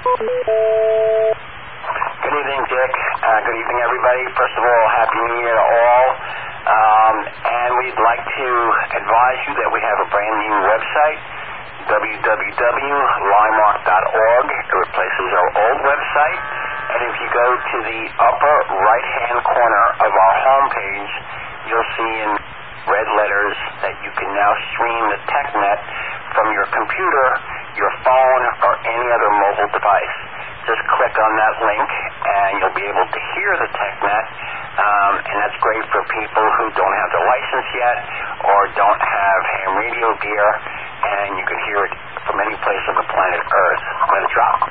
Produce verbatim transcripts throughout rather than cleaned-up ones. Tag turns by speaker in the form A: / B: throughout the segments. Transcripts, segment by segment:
A: Good evening, Dick. Uh, good evening, everybody. First of all, Happy New Year to all. Um, and we'd like to advise you that we have a brand new website, w w w dot limemark dot org. It replaces our old website. And if you go to the upper right-hand corner of our homepage, you'll see in red letters that you can now stream the TechNet from your computer, your phone, or any other mobile device. Just click on that link, and you'll be able to hear the TechNet, um, and that's great for people who don't have the license yet or don't have ham radio gear, and you can hear it from any place on the planet Earth. Let it drop.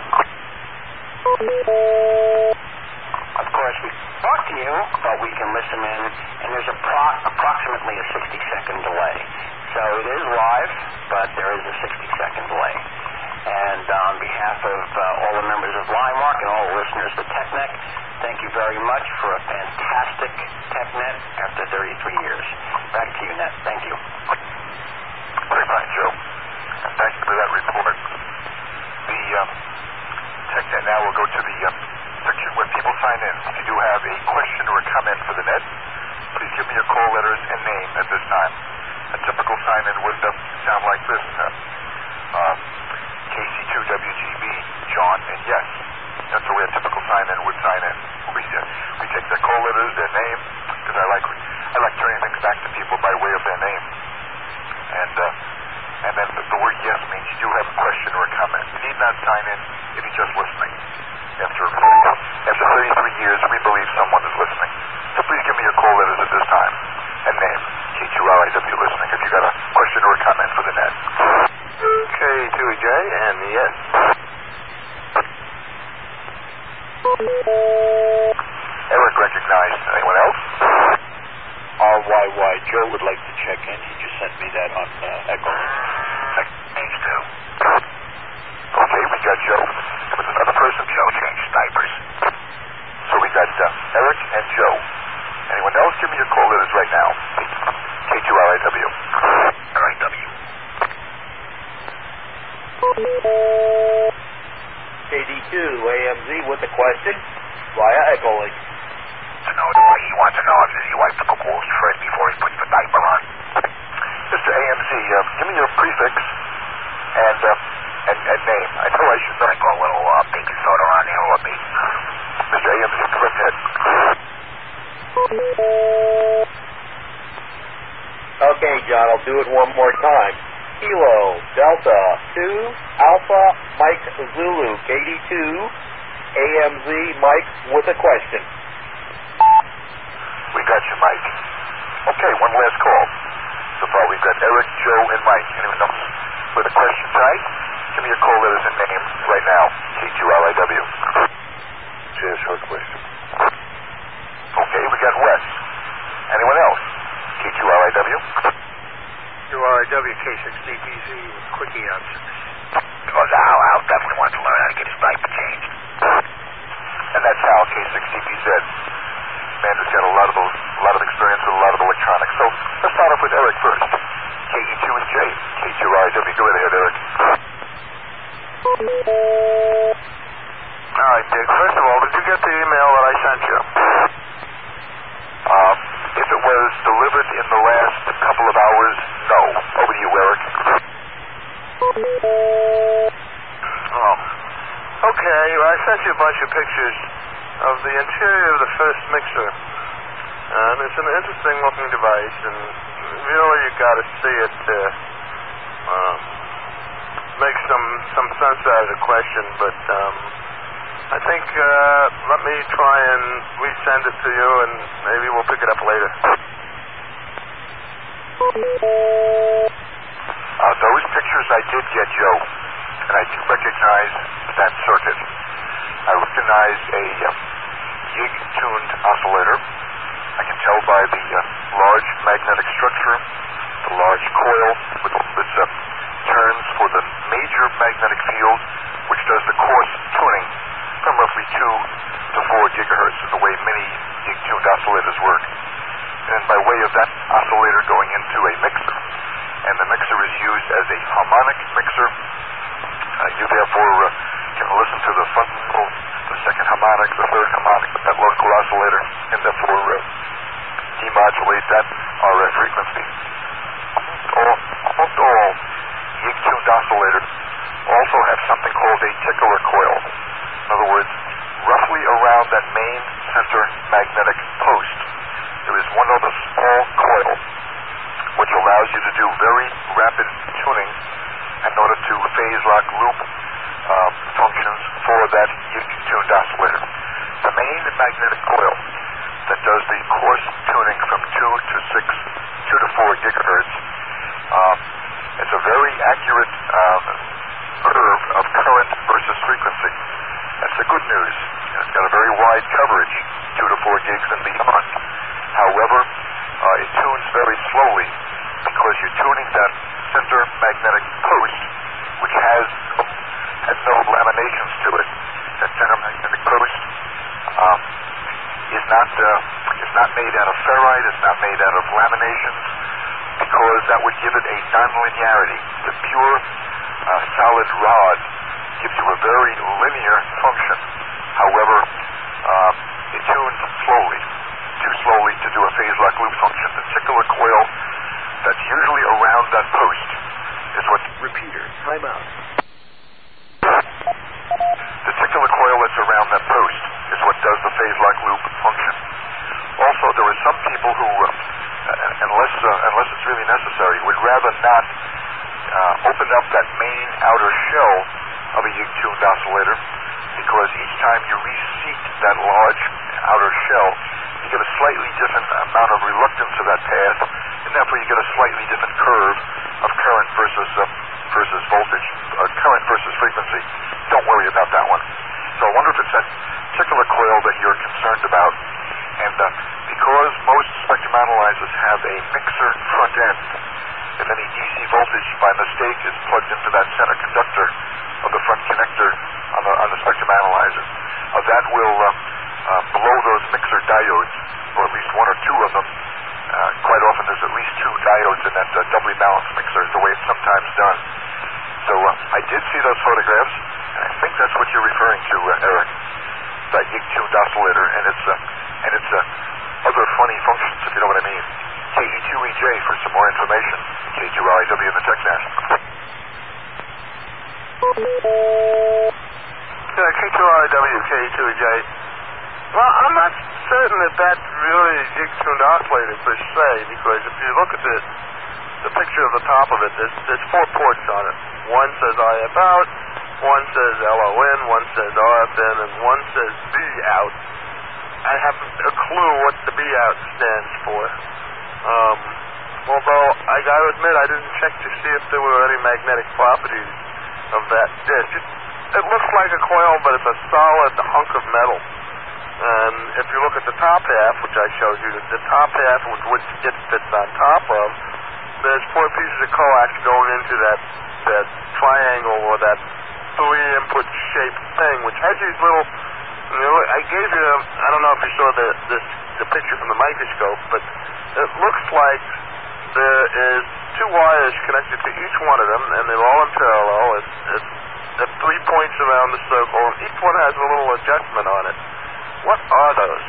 A: Of course, we talk to you, but we can listen in, and there's appro- approximately a sixty-second delay. So it is live, but there is a sixty-second delay. And on behalf of uh, all the members of Limemark and all the listeners of TechNet, thank you very much for a fantastic TechNet after thirty-three years. Back to you, Net. Thank you.
B: Very fine, Joe. And thank you for that report. The um, TechNet now will go to the um, section where people sign in. If you do have a question or a comment for the net, please give me your call letters and name at this time. A typical sign-in would uh, sound like this. Uh, uh, K C two W G B, John, and yes. That's the way a typical sign-in would sign in. We, uh, we take their call letters, their name, because I like I like turning things back to people by way of their name. And uh, and then the, the word yes means you do have a question or a comment. You need not sign in if you're just listening. After after thirty-three years, we believe someone is listening. So please give me your call letters at this time and name. K two L I W listening if you got a question or a comment for the net. K two E J and yes. Eric recognized. Anyone else?
C: R Y Y Joe would like to check in. He just sent me that on uh, Echo.
B: Thanks, Joe. Okay, we got Joe. There was another person. Joe changed diapers. So we got uh, Eric and Joe. Anyone else? Give me your call letters right now. K two R I W. R I W.
D: K D two A M Z with a question via Echo Link.
B: To know the way he wants to know if his wife took a walls first before he puts the diaper on. Mister A M Z, uh, give me your prefix and uh, and, and name. I know I should know. I got a little uh, baking soda on there, or me. Mister A M Z, go ahead.
D: Okay, John, I'll do it one more time. Kilo, Delta, two, Alpha, Mike, Zulu, K D two, A M Z, Mike, with a question.
B: We got you, Mike. Okay, one last call. So far we've got Eric, Joe, and Mike. Anyone else with a question tonight? Give me your call letters and name right now. K two L I W.
C: Just her question.
B: Okay, we got Wes. Anyone else? K two L I W.
E: K two R I W, K six D P Z, quickie answers.
B: Because Al, Al definitely wants to learn how to get his diaper changed. And that's Al, K six D P Z. Man has got a lot of a lot of experience with a lot of electronics. So let's start off with Eric first. K E two and J. K two R I W. Go right ahead, Eric.
E: All right, Dick. First of all, did you get the email that I sent you?
B: Um, if it was delivered in the last couple of hours, no. Over to you, Eric.
E: Oh. Okay, well, I sent you a bunch of pictures of the interior of the first mixer. And it's an interesting looking device, and really you got to see it to uh, make some, some sense out of the question, but um, I think uh, let me try and resend it to you, and maybe we'll pick it up later.
B: Uh, those pictures I did get, Joe, and I do recognize that circuit. I recognize a uh, gig-tuned oscillator. I can tell by the uh, large magnetic structure, the large coil with its uh, turns for the major magnetic field, which does the coarse tuning from roughly two to four gigahertz, is the way many gig-tuned oscillators work. And then by way of that oscillator going into a mixer, and the mixer is used as a harmonic mixer, uh, you therefore uh, can listen to the harmonic, the third harmonic, that local oscillator, and therefore uh, demodulate that R F frequency. All, almost all Yig-tuned oscillators also have something called a tickler coil. In other words, roughly around that main center magnetic post, there is one other small coil which allows you to do very rapid tuning in order to phase lock loop uh, functions for that Yig-tuned oscillator. The main magnetic coil that does the coarse tuning from two to six, two to four gigahertz, um, it's a very accurate um, curve of current versus frequency. That's the good news. It's got a very wide coverage, two to four gigs and beyond. However, uh, it tunes very slowly because you're tuning that center magnetic post, which has has no laminations to it. That center magnetic post um, is not uh, is not made out of ferrite. It's not made out of laminations, because that would give it a nonlinearity. The pure uh, solid rod gives you a very linear function. However, uh, it tunes slowly, too slowly to do a phase lock loop function. The tickler coil that's usually around that post is what...
F: Repeater, time out.
B: The tickler coil that's around that post is what does the phase lock loop function. Also, there are some people who, uh, unless uh, unless it's really necessary, would rather not uh, open up that main outer shell of a Yig-tuned oscillator, because each time you reseat that large outer shell, you get a slightly different amount of reluctance to that path, and therefore you get a slightly different curve of current versus uh, versus voltage, uh, current versus frequency. Don't worry about that one. So I wonder if it's that particular coil that you're concerned about. And uh, because most spectrum analyzers have a mixer front end, if any D C voltage by mistake is plugged into that center conductor of the front connector on the, on the spectrum analyzer, uh, that will uh, uh, blow those mixer diodes, or at least one or two of them. Uh, quite often there's at least two diodes in that uh, doubly balanced mixer, the way it's sometimes done. So uh, I did see those photographs, and I think that's what you're referring to, uh, Eric, that Yig-tuned oscillator, and its uh, and its uh, other funny functions, if you know what I mean. K E two E J for some more information. K two L I W in the TechNet.
E: Yeah, K two L I W, K E two E J. Well, I'm not certain that that's really a Yig-tuned oscillator per se, because if you look at the the picture of the top of it, there's, there's four ports on it. One says I F out, one says L O in, one says R F in, and one says B out. I haven't a clue what the B out stands for. Um, although I got to admit, I didn't check to see if there were any magnetic properties of that disc. It, it looks like a coil, but it's a solid hunk of metal. And if you look at the top half, which I showed you, the, the top half, which, which it fits on top of, there's four pieces of coax going into that that triangle or that three input shaped thing, which has these little. You know, I gave you. I don't know if you saw the this, the picture from the microscope, but it looks like there is two wires connected to each one of them, and they're all in parallel. It's, it's there are three points around the circle, and each one has a little adjustment on it. What are those?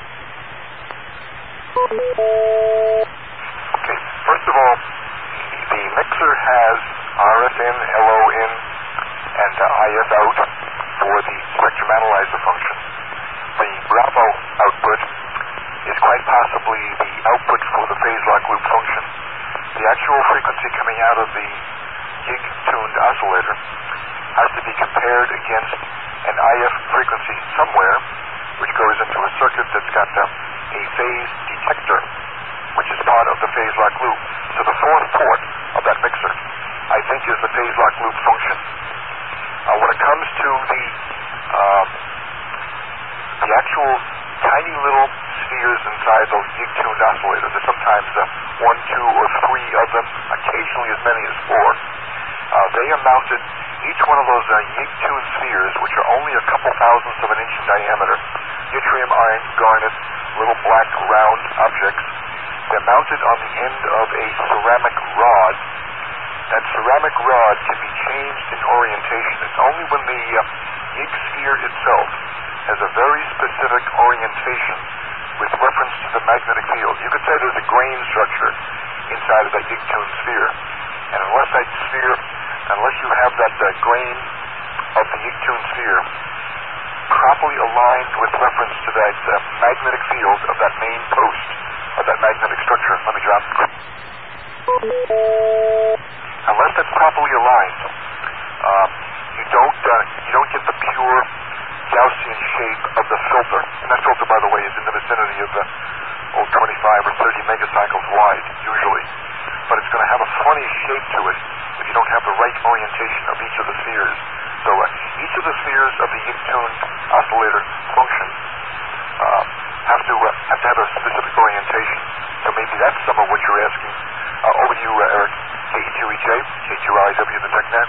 B: Okay, first of all, the mixer has R F in, L O in, and uh, I F out for the spectrum analyzer function. The Bravo output is quite possibly the output for the phase lock loop function. The actual frequency coming out of the Yig-tuned oscillator has to be compared against an I F frequency somewhere, which goes into a circuit that's got uh, a phase detector, which is part of the phase lock loop. So the fourth port of that mixer, I think, is the phase lock loop function. Uh, when it comes to the uh, the actual tiny little spheres inside those Yig-tuned oscillators, there's sometimes uh, one, two, or three of them, occasionally as many as four. Uh, they are mounted, each one of those uh, Yig-tuned spheres, which are only a couple thousandths of an inch in diameter, yttrium, iron, garnet, little black round objects. They're mounted on the end of a ceramic rod. That ceramic rod can be changed in orientation. It's only when the uh, Yig sphere itself has a very specific orientation with reference to the magnetic field. You could say there's a grain structure inside of that Yigtun sphere. And unless that sphere, unless you have that uh, grain of the Yigtun sphere properly aligned with reference to that uh, magnetic field of that main post, of that magnetic structure, let me drop. Unless that's properly aligned, uh, you don't uh, you don't get the pure Gaussian shape of the filter. And that filter, by the way, is in the vicinity of the oh, twenty-five or thirty megacycles wide, usually. But it's going to have a funny shape to it if you don't have the right orientation of each of the spheres. So uh, each of the spheres of the Yigtun oscillator function uh, have to uh, have to have a specific orientation. So maybe that's some of what you're asking. Uh, over to you, uh, Eric. K E two E J, K two R I W in the TechNet.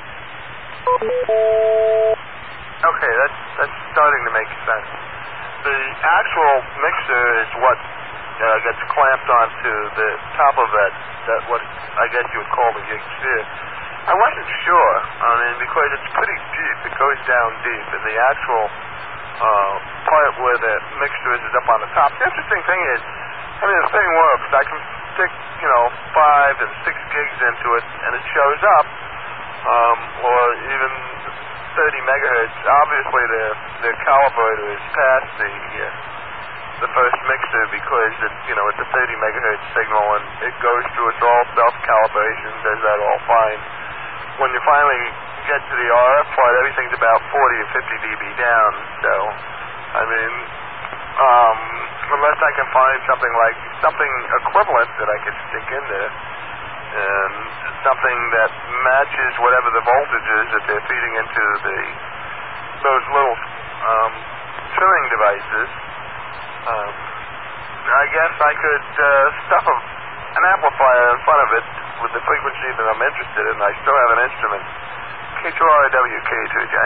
E: Okay, that's that's starting to make sense. The actual mixer is what uh, gets clamped onto the top of that, that what I guess you would call the Yig sphere. I wasn't sure, I mean, because it's pretty deep. It goes down deep, and the actual uh, part where the mixer is is up on the top. The interesting thing is, I mean, the thing works. I can stick, you know, five and six gigs into it, and it shows up, um, or even thirty megahertz. Obviously, the the calibrator is past the uh, the first mixer because it, you know, it's a thirty megahertz signal, and it goes through its all self calibration, does that all fine. When you finally get to the R F part, everything's about forty or fifty dB down. So, I mean, um, unless I can find something like something equivalent that I could stick in there, and something that matches whatever the voltage is that they're feeding into the those little um, trimming devices, um, I guess I could uh, stuff a, an amplifier in front of it with the frequency that I'm interested in. I still have an instrument. K two R W, K two J.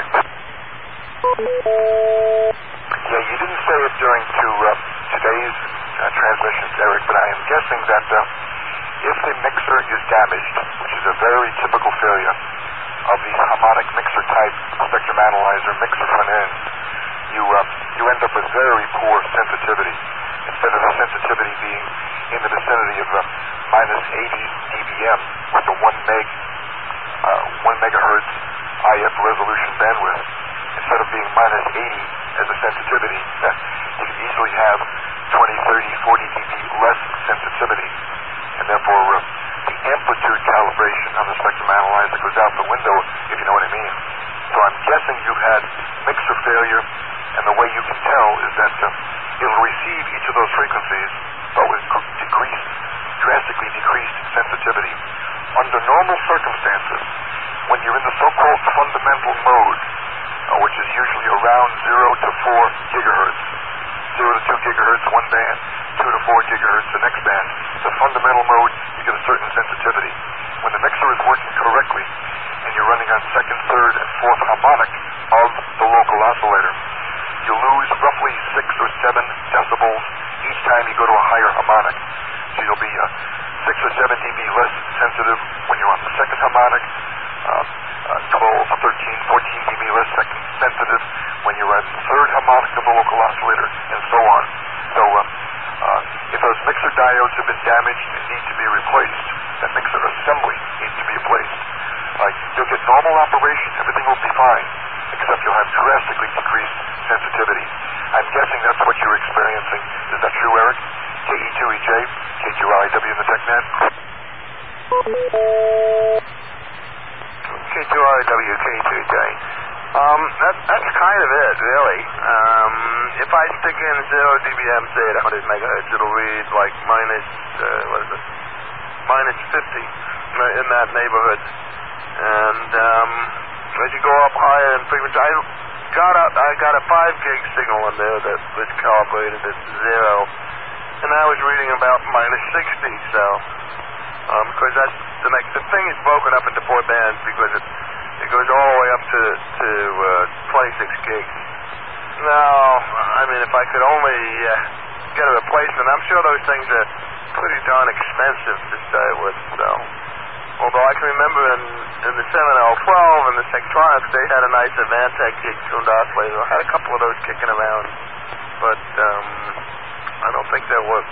B: Yeah, you didn't say it during to, uh, today's uh, transmissions, Eric, but I am guessing that uh, if the mixer is damaged, which is a very typical failure of the harmonic mixer type spectrum analyzer mixer front end, you uh, you end up with very poor sensitivity. Instead of the sensitivity being in the vicinity of uh, minus eighty dBm with the one meg, uh, one megahertz I F resolution bandwidth, instead of being minus eighty as a sensitivity, uh, you can easily have twenty, thirty, forty dB less sensitivity, and therefore uh, the amplitude calibration on the spectrum analyzer goes out the window, if you know what I mean. So I'm guessing you've had mixer failure, and the way you can tell is that uh, it'll receive each of those frequencies, but with decreased, drastically decreased sensitivity. Under normal circumstances, when you're in the so-called fundamental mode, uh, which is usually around zero to four gigahertz, zero to two gigahertz one band, two to four gigahertz the next band, the fundamental mode, you get a certain sensitivity. When the mixer is working correctly, and you're running on second, third, and fourth harmonic of the local oscillator, you lose roughly six or seven decibels each time you go to a higher harmonic. So you'll be uh, six or seven dB less sensitive when you're on the second harmonic, uh, uh, twelve, thirteen, fourteen dB less second sensitive when you're at the third harmonic of the local oscillator, and so on. So uh, uh, if those mixer diodes have been damaged and need to be replaced, that mixer assembly needs to be replaced. Uh, you'll get normal operation, everything will be fine, except you'll have drastically decreased sensitivity. I'm guessing that's what you're experiencing. Is that true, Eric? K E two E J, K two R I W in the TechNet.
E: K two R I W, K two J. Um, that, that's kind of it, really. Um, if I stick in zero dBm, say at one hundred megahertz, it'll read like minus, uh, what is it? minus fifty in that neighborhood. And um, as you go up higher in frequency, I got a, I got a five gig signal in there that was calibrated at zero, and I was reading about minus sixty. So, um, because that's the next, the thing is broken up into four bands because it it goes all the way up to to uh, twenty-six gigs. Now, I mean, if I could only uh, get a replacement, I'm sure those things are pretty darn expensive to start with. So, Although I can remember in, in the seven L twelve and the Sectronic, they had a nice Advantech gig-tuned oscillator. I had a couple of those kicking around, but um, I don't think they'll work.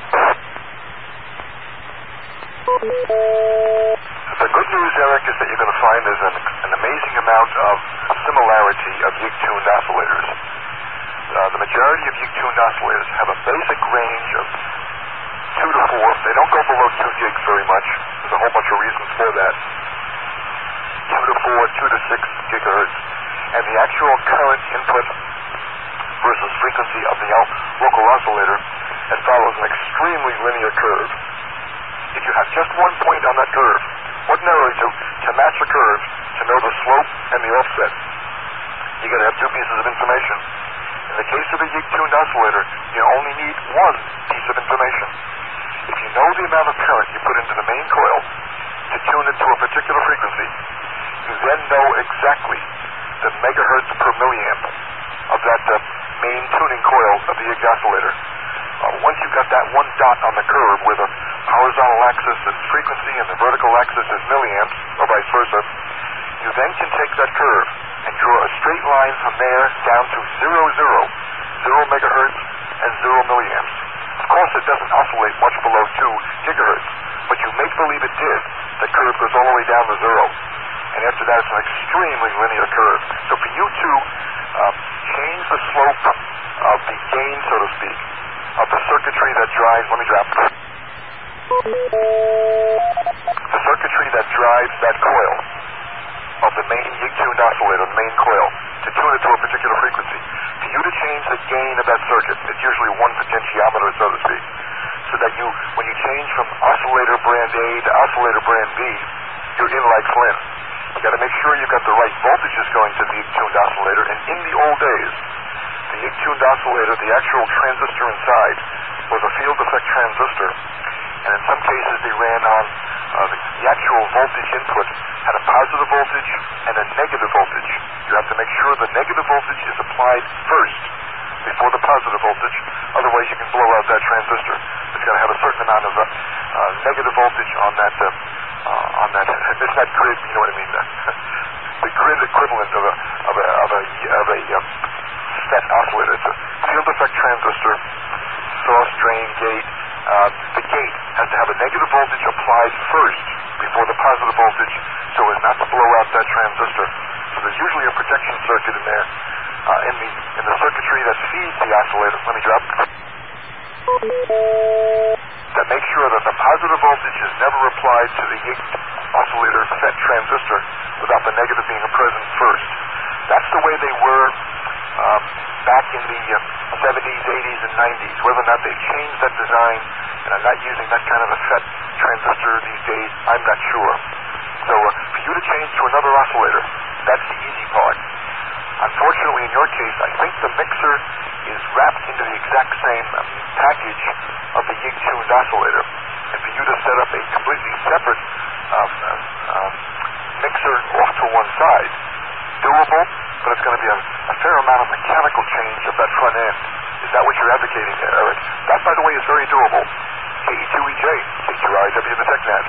B: The good news, Eric, is that you're going to find there's an, an amazing amount of similarity of Yig-tuned oscillators. Uh, the majority of Yig-tuned oscillators have a basic range of two to four. They don't go below two gigs very much. There's a whole bunch of reasons for that. Two to four, two to six gigahertz. And the actual current input versus frequency of the local oscillator, it follows an extremely linear curve. If you have just one point on that curve, ordinarily to, to match a curve, to know the slope and the offset, you got to have two pieces of information. In the case of a Yig-tuned oscillator, you only need one piece of information. If you know the amount of current you put into the main coil to tune it to a particular frequency, you then know exactly the megahertz per milliamp of that uh, main tuning coil of the Yig oscillator. Uh, once you've got that one dot on the curve where the horizontal axis is frequency and the vertical axis is milliamps, or vice versa, you then can take that curve and draw a straight line from there down to zero, zero, zero megahertz and zero milliamps. Of course, it doesn't oscillate much below two gigahertz, but you make believe it did. The curve goes all the way down to zero. And after that, it's an extremely linear curve. So for you to um, change the slope of the gain, so to speak, of the circuitry that drives, let me drop it. The circuitry that drives that coil of the main Yig-tuned oscillator, the main coil, to tune it to a particular frequency. For you to change the gain of that circuit, it's usually one potentiometer, so to speak, so that you, when you change from oscillator brand A to oscillator brand B, you're in like Flynn. You got to make sure you've got the right voltages going to the Yig-tuned oscillator, and in the old days, the Yig-tuned oscillator, the actual transistor inside, was a field effect transistor, and in some cases they ran on uh, the, the actual voltage input had a positive voltage and a negative voltage. You have to make sure the negative voltage is applied first before the positive voltage, otherwise you can blow out that transistor. It's got to have a certain amount of uh, uh, negative voltage on that, uh, uh, on that, it's that grid, you know what I mean, the grid equivalent of a, of a, of a, of a um, set oscillator. It's a field effect transistor, source, drain, gate. Uh, the gate has to have a negative voltage applied first before the positive voltage, so as not to blow out that transistor. So there's usually a protection circuit in there, uh, in the in the circuitry that feeds the oscillator. Let me drop. That makes sure that the positive voltage is never applied to the Yig oscillator set transistor without the negative being present first. That's the way they were um, back in the uh, seventies, eighties, and nineties. Whether or not they've changed that design and are not using that kind of a FET transistor these days, I'm not sure. So uh, for you to change to another oscillator, that's the easy part. Unfortunately, in your case, I think the mixer is wrapped into the exact same um, package of the Yig-tuned oscillator. And for you to set up a completely separate um, um, mixer off to one side, doable, but it's going to be a, a fair amount of mechanical change of that front end. Is that what you're advocating there, Eric? That, by the way, is very doable. K E two E J, K two R I W, the TechNet.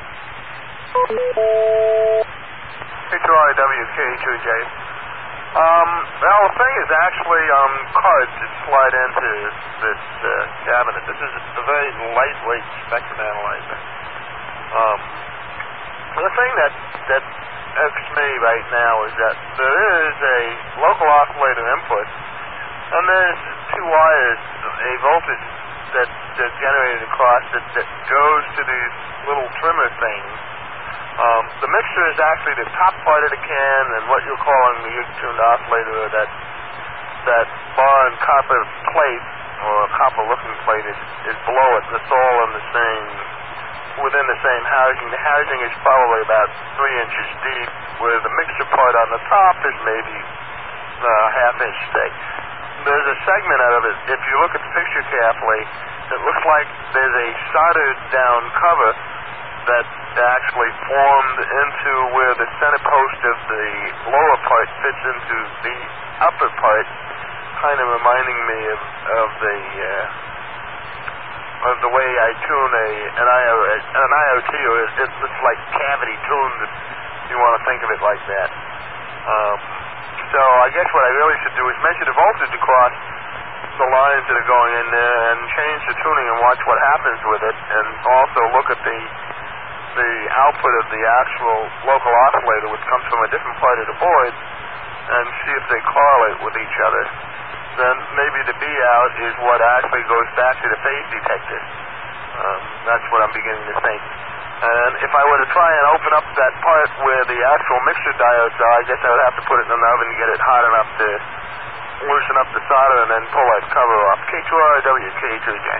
E: K two R I W, K E two E J. Um, well, the thing is actually um, cards that slide into this uh, cabinet. This is a very lightweight spectrum analyzer. Um, the thing that, that irks me right now is that there is a local oscillator input, and there's two wires, a voltage that, that's generated across that, that goes to these little trimmer things. Um, the mixture is actually the top part of the can, and what you're calling the Yig-tuned oscillator, or that that bar and copper plate, or copper-looking plate, is, is below it. It's all in the same, within the same housing. The housing is probably about three inches deep, where the mixture part on the top is maybe uh, half inch thick. There's a segment out of it, if you look at the picture carefully, it looks like there's a soldered down cover that actually formed into where the center post of the lower part fits into the upper part, kind of reminding me of, of the uh, of the way I tune a an, I O, an I O T, or it, it's like cavity tuned, if you want to think of it like that. Um, so I guess what I really should do is measure the voltage across the lines that are going in there and change the tuning and watch what happens with it, and also look at the the output of the actual local oscillator, which comes from a different part of the board, and see if they correlate with each other. Then maybe the B out is what actually goes back to the phase detector. Um, that's what I'm beginning to think. And if I were to try and open up that part where the actual mixer diodes are, I guess I would have to put it in an oven and get it hot enough to loosen up the solder and then pull that cover off. K two R W, K two J.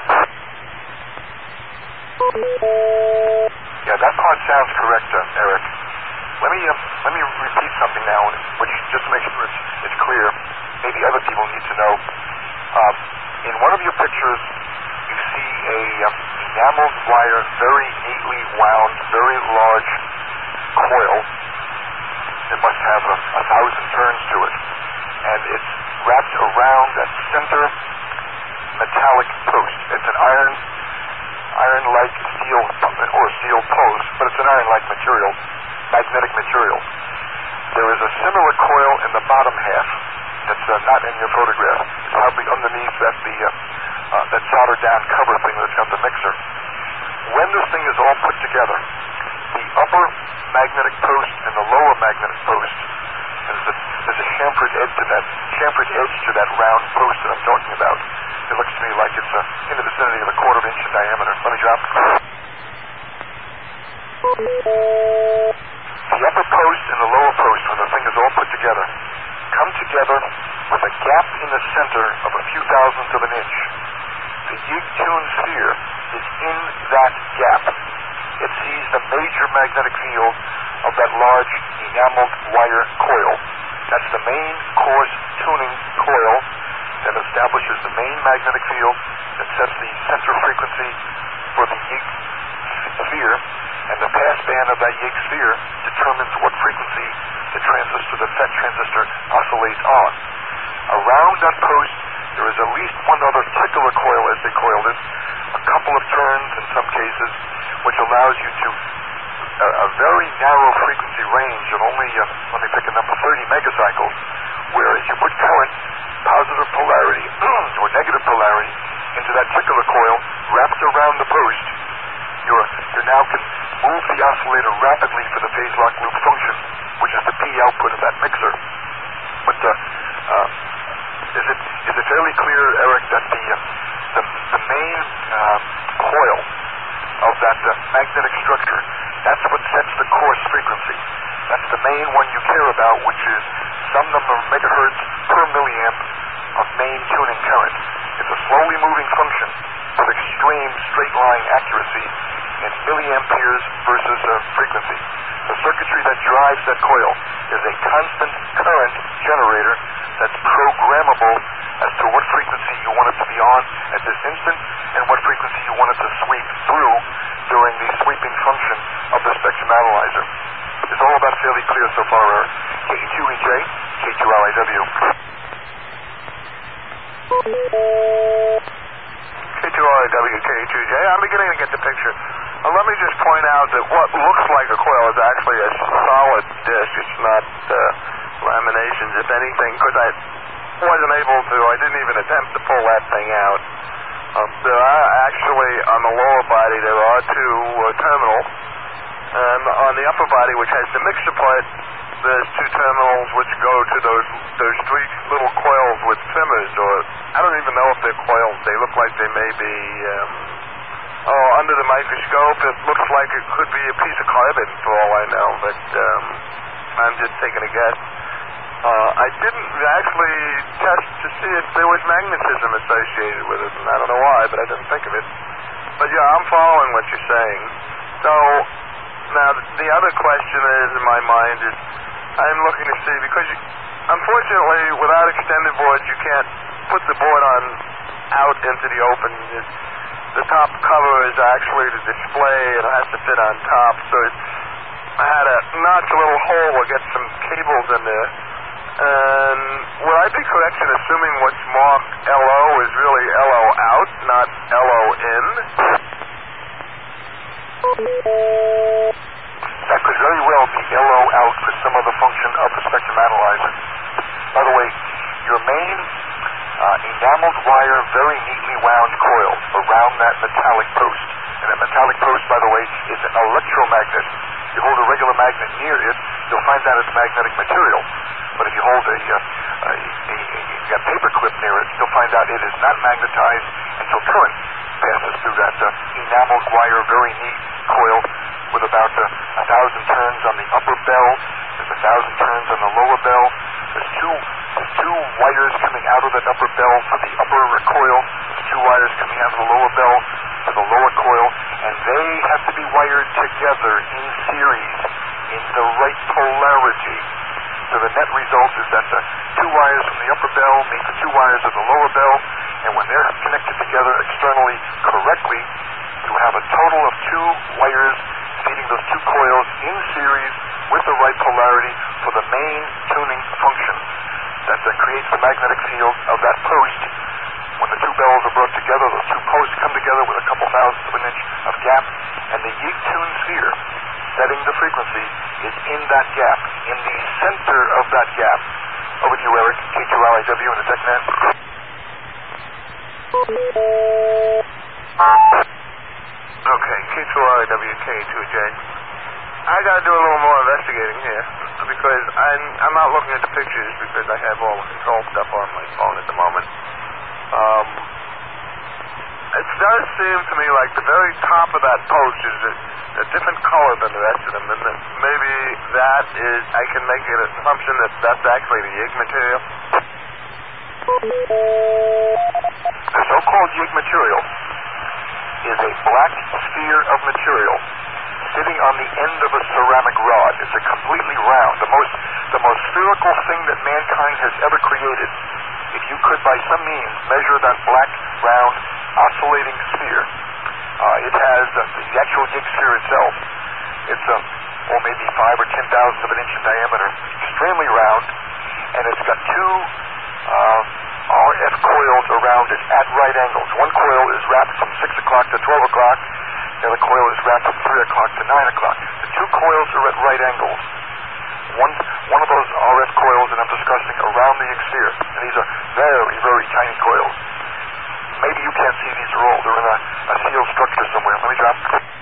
B: Yeah, that part sounds correct, uh, Eric. Let me uh, let me repeat something now, which just to make sure it's, it's clear. Maybe other people need to know. Um, in one of your pictures, you see a um, enameled wire, very neatly wound, very large coil. It must have a, a thousand turns to it, and it's wrapped around that center metallic post. It's an iron, iron-like steel or steel post, but it's an iron-like material, magnetic material. There is a similar coil in the bottom half that's uh, not in your photograph. It's probably underneath that the uh, uh, that soldered down cover thing that's got the mixer. When this thing is all put together, the upper magnetic post and the lower magnetic post, there's a, there's a chamfered edge to that chamfered edge to that round post that I'm talking about. It looks to me like it's uh, in the vicinity of a quarter of an inch in diameter. Let me drop. The upper post and the lower post, when the thing is all put together, come together with a gap in the center of a few thousandths of an inch. The Yig-tuned sphere is in that gap. It sees the major magnetic field of that large enameled wire coil. That's the main coarse tuning coil that establishes the main magnetic field that sets the center frequency for the Yig sphere, and the passband of that Yig sphere determines what frequency the transistor, the F E T transistor, oscillates on. Around that post, there is at least one other tickler coil, as they coiled it, a couple of turns in some cases, which allows you to a, a very narrow frequency range of only, uh, let me pick a number, thirty megacycles, where if you put current, positive polarity or negative polarity into that tickler coil wrapped around the post, you're, you now can move the oscillator rapidly for the phase lock loop function, which is the P output of that mixer. But uh, uh, is it is it fairly clear, Eric, that the uh, the, the main uh, coil of that uh, magnetic structure, that's what sets the coarse frequency. That's the main one you care about, which is some number of megahertz per milliamp of main tuning current. It's a slowly moving function with extreme straight line accuracy in milliamperes versus uh, frequency. The circuitry that drives that coil is a constant current generator that's programmable as to what frequency you want it to be on at this instant and what frequency you want it to sweep through during the sweeping function of the spectrum analyzer. It's all about fairly clear so far, Eric. K two E J, K two L I W.
E: K two R W, K two J. I'm beginning to get the picture. Uh, let me just point out that what looks like a coil is actually a solid disc. It's not uh, laminations, if anything, because I wasn't able to, I didn't even attempt to pull that thing out. Um, there are actually, on the lower body, there are two uh, terminals. And on the upper body, which has the mixer part, there's two terminals which go to those those three little coils with trimmers, or I don't even know if they're coils. They look like they may be, um, oh, under the microscope, it looks like it could be a piece of carbon, for all I know, but um, I'm just taking a guess. Uh, I didn't actually test to see if there was magnetism associated with it, and I don't know why, but I didn't think of it. But yeah, I'm following what you're saying. So, now the other question is, in my mind, is I'm looking to see, because you, unfortunately, without extended boards, you can't put the board on out into the open. It, the top cover is actually the display, and it has to fit on top, so it, I had to notch a little hole or get some cables in there. And would I be correct in assuming what's marked L O is really L O out, not L O in?
B: main uh, enameled wire, very neatly wound coil around that metallic post. And that metallic post, by the way, is an electromagnet. You hold a regular magnet near it, you'll find that it's magnetic material. But if you hold a, uh, a, a, a, a paper clip near it, you'll find out it is not magnetized until current passes through that uh, enameled wire, very neat coil with about uh, a thousand turns on the upper bell. There's a thousand turns on the lower bell. There's two, there's two wires coming out of that upper bell for the upper coil. There's two wires coming out of the lower bell for the lower coil, and they have to be wired together in series in the right polarity. So the net result is that the two wires from the upper bell meet the two wires of the lower bell, and when they're connected together externally correctly, you have a total of two wires feeding those two coils in series with the right polarity for the main tuning function that uh, creates the magnetic field of that post. When the two bells are brought together, those two posts come together with a couple thousandths of an inch of gap, and the Yig-tuned sphere, setting the frequency, is in that gap, in the center of that gap. Over to you, Eric, K two L I W and the TechNet.
E: Okay, K two R W K two J. I got to do a little more investigating here because I'm, I'm not looking at the pictures because I have all the control stuff on my phone at the moment. Um, it does seem to me like the very top of that post is a, a different color than the rest of them, and that maybe that is, I can make an assumption that that's actually the Yig material.
B: The so-called Yig material is a black sphere of material sitting on the end of a ceramic rod. It's a completely round, the most the most spherical thing that mankind has ever created. If you could by some means measure that black, round, oscillating sphere, uh, it has uh, the actual Yig sphere itself. It's um, or maybe five or ten thousandths of an inch in diameter, extremely round, and it's got two uh, R F coils around it at right angles. One coil is wrapped from six o'clock to twelve o'clock. The other coil is wrapped from three o'clock to nine o'clock. The two coils are at right angles. One, one of those R F coils that I'm discussing around the Yig sphere, and these are very, very tiny coils. Maybe you can't see these at all. They're in a, a sealed structure somewhere. Let me drop.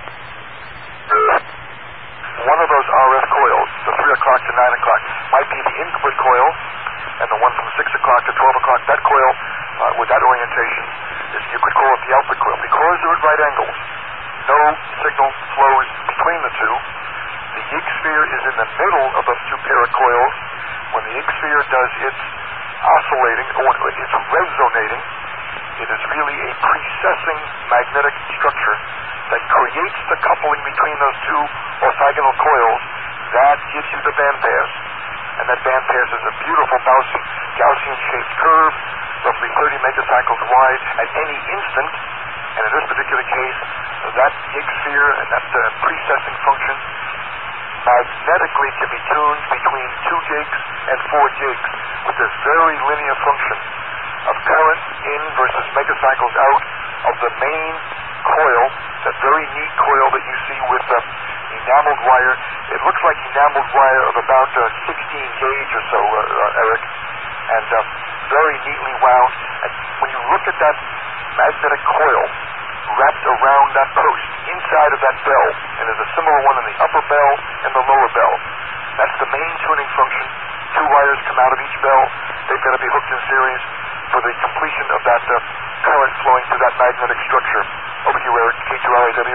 B: One of those R F coils, the three o'clock to nine o'clock, might be the input coil, and the one from six o'clock to twelve o'clock, that coil, uh, with that orientation, is, you could call it the output coil. Because they're at right angles, no signal flows between the two. The Yig sphere is in the middle of those two pair of coils. When the Yig sphere does its oscillating, or its resonating, it is really a precessing magnetic structure that creates the coupling between those two orthogonal coils. That gives you the bandpass. And that bandpass is a beautiful Gaussian, Gaussian-shaped curve, roughly thirty megacycles wide at any instant. And in this particular case, that Yig sphere and that uh, precessing function magnetically can be tuned between two gigs and four gigs with this very linear function of current in versus megacycles out of the main coil, that very neat coil that you see with uh, enameled wire. It looks like enameled wire of about uh, sixteen gauge or so, uh, uh, Eric, and uh, very neatly wound. And when you look at that magnetic coil wrapped around that post inside of that bell, and there's a similar one in the upper bell and the lower bell. That's the main tuning function. Two wires come out of each bell. They've got to be hooked in series for the completion of that uh, current flowing through that magnetic structure. Over to you, Eric, K two R A W.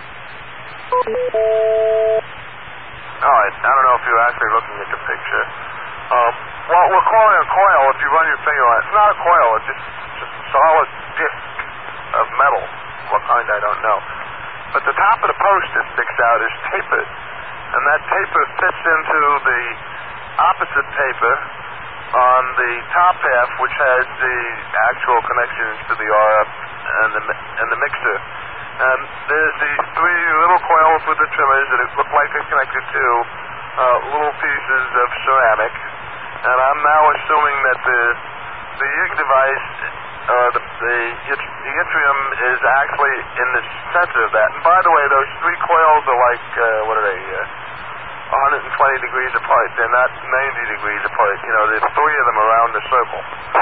E: All right, I don't know if you're actually looking at the picture. Um, well, we're calling a coil, if you run your finger on it, it's not a coil, it's just, just a solid disc of metal. What kind, I don't know. But the top of the post that sticks out is tapered, and that taper fits into the opposite taper on the top half, which has the actual connections to the R F and the and the mixer. And there's these three little coils with the trimmers that look like they're connected to uh, little pieces of ceramic. And I'm now assuming that the the Yig device, uh, the, the the yttrium is actually in the center of that. And by the way, those three coils are like uh, what are they? Uh, one hundred twenty degrees apart. They're not ninety degrees apart. You know, there's three of them around the circle.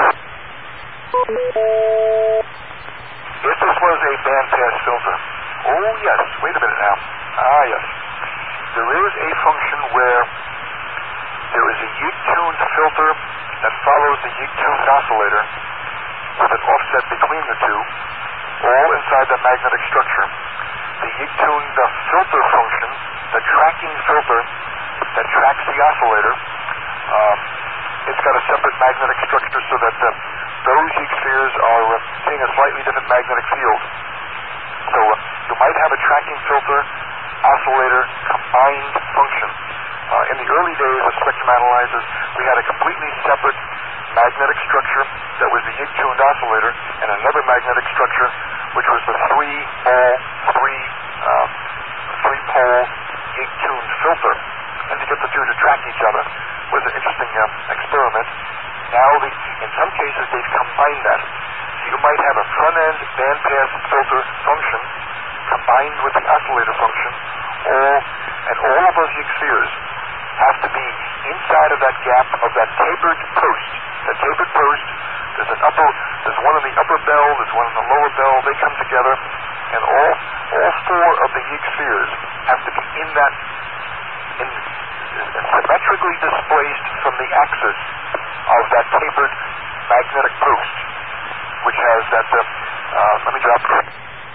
B: If this was a bandpass filter, oh yes, wait a minute now. Ah yes. There is a function where there is a Yig-tuned filter that follows the Yig-tuned oscillator with an offset between the two, all inside the magnetic structure. The Yig-tuned uh, filter function, the tracking filter that tracks the oscillator, um, it's got a separate magnetic structure so that uh, those Yig spheres are uh, seeing a slightly different magnetic field. So uh, you might have a tracking filter oscillator combined function. Uh, in the early days of spectrum analyzers, we had a completely separate magnetic structure that was the Yig-tuned oscillator, and another magnetic structure which was the three-ball, three, uh, three-pole Yig-tuned filter. And to get the two to track each other was an interesting uh, experiment. Now, the, in some cases, they've combined that. So you might have a front-end bandpass filter function combined with the oscillator function, all, and all of those Yig spheres have to be inside of that gap of that tapered post. That tapered post, there's an upper, there's one in the upper bell, there's one in the lower bell. They come together, and all all four of the Yig spheres have to be in that, in, symmetrically displaced from the axis of that tapered magnetic post, which has that. Uh, uh, let me drop it.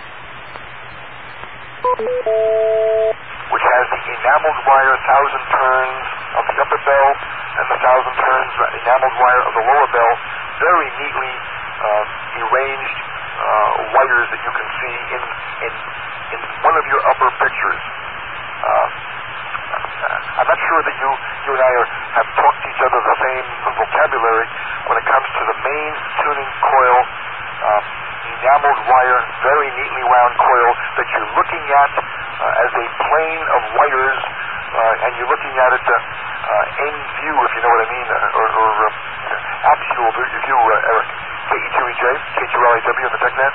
B: Which has the enameled wire thousand turns of the upper bell and the thousand turns enameled wire of the lower bell, very neatly uh, arranged uh, wires that you can see in, in in one of your upper pictures. Uh, I'm not sure that you you and I are, have talked to each other the same vocabulary when it comes to the main tuning coil, uh, enameled wire, very neatly wound coil that you're looking at uh, as a plane of wires, uh, and you're looking at it uh, uh, in view, if you know what I mean, uh, or, or uh, actual view, uh, Eric. K E two E J, K two R I W in the TechNet.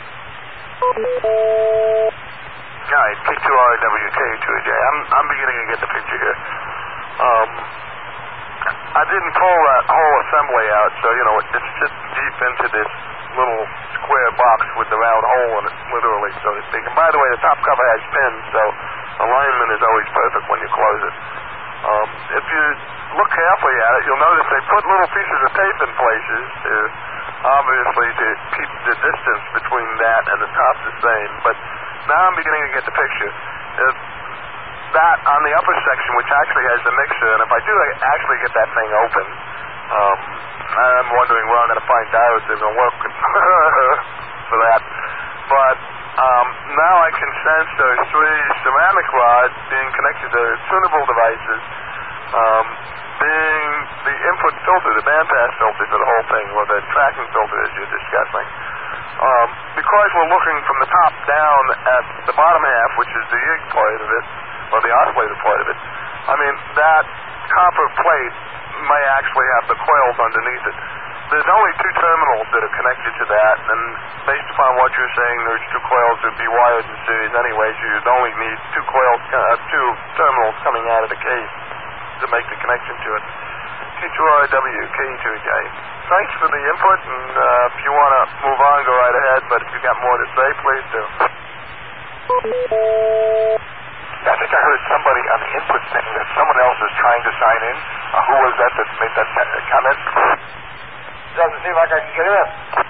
E: Right, K two R I W, K E two E J. I'm, I'm beginning to get the picture here. Um, I didn't pull that whole assembly out, so, you know, it, it's just deep into this little square box with the round hole in it, literally, so to speak. And by the way, the top cover has pins, so alignment is always perfect when you close it. Um, if you look carefully at it, you'll notice they put little pieces of tape in places to, obviously, to keep the distance between that and the top the same. But now I'm beginning to get the picture. Uh, that on the upper section, which actually has the mixer, and if I do actually get that thing open, um, I'm wondering where I'm going to find diodes that are going to work for that. But um, now I can sense those three ceramic rods being connected to tunable devices, um, being the input filter, the bandpass filter for the whole thing, or the tracking filter as you're discussing. Um, because we're looking from the top down at the bottom half, which is the Yig part of it, or the oscillator part of it, I mean, that copper plate may actually have the coils underneath it. There's only two terminals that are connected to that, and based upon what you're saying, those two coils would be wired in series anyway, so you'd only need two coils, uh, two terminals coming out of the case to make the connection to it. K two R W, K E two E J. Thanks for the input, and uh, if you want to move on, go right ahead, but if you've got more to say, please do.
B: I think I heard somebody on the input saying that someone else is trying to sign in. Uh, who was that that made that comment?
D: Doesn't seem like I can get in.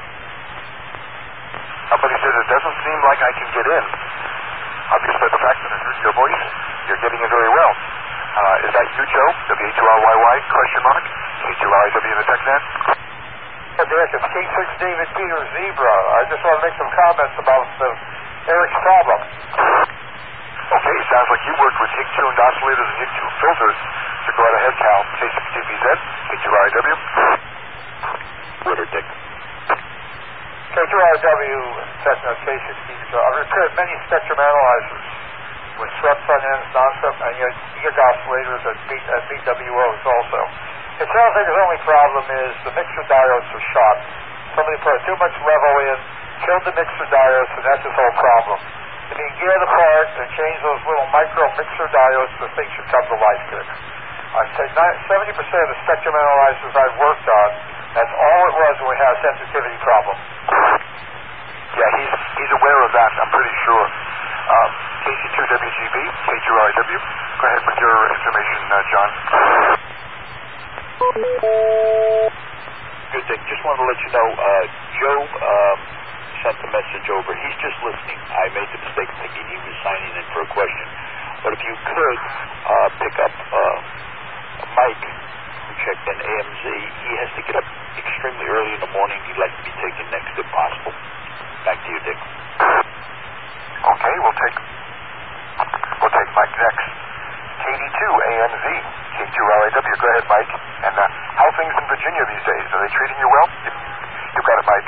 B: Somebody says it doesn't seem like I can get in. Obviously, the fact that I heard your voice, you're getting in very well. Uh, is that you, Joe? W H two R Y Y, question mark? K two R I W in the TechNet?
D: Hey, Dick, it's K six David Peter Zebra. I just want to make some comments about uh, Eric's problem.
B: Okay, sounds like you worked with Yig-tuned oscillators and Yig-tuned filters. So go right ahead, Cal. K six D B Z, K two R I W.
C: Ritter Dick.
D: K two R W, TechNet, K six D B Z. I've repaired many spectrum analyzers with swept front ends, non-swept, and you get oscillators at, B, at B W Os also. It sounds like his only problem is the mixer diodes are shot. Somebody put too much level in, killed the mixer diodes, and that's his whole problem. If you can get it apart and change those little micro mixer diodes, the thing should come to life good. I'd say seventy percent of the spectrum analyzers I've worked on, that's all it was when we had a sensitivity problem.
B: Yeah, he's he's aware of that, I'm pretty sure. Um, K C two W G B, K two R I W. Go ahead with your information, uh, John.
C: Good, Dick. Just wanted to let you know, uh, Joe um, sent the message over. He's just listening. I made the mistake of thinking he was signing in for a question. But if you could uh, pick up uh, Mike, who checked in A M Z, he has to get up extremely early in the morning. He'd like to be taken next if possible. Back to you, Dick.
B: Okay, we'll take we'll take Mike next. K D two A M Z, K two R I W. Go ahead, Mike. And uh, how are things in Virginia these days? Are they treating you well? You, you got it, Mike.